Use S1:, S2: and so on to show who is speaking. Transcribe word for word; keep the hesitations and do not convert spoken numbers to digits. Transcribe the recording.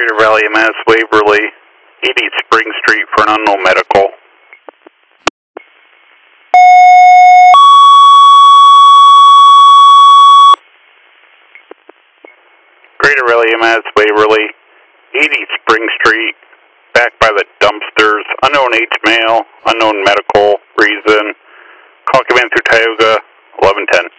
S1: Greater Valley Mass Waverly, eighty Spring Street for an unknown medical. Greater Valley Mass Waverly, eighty Spring Street, back by the dumpsters, unknown H male, unknown medical reason. Call command through Tioga, eleven ten.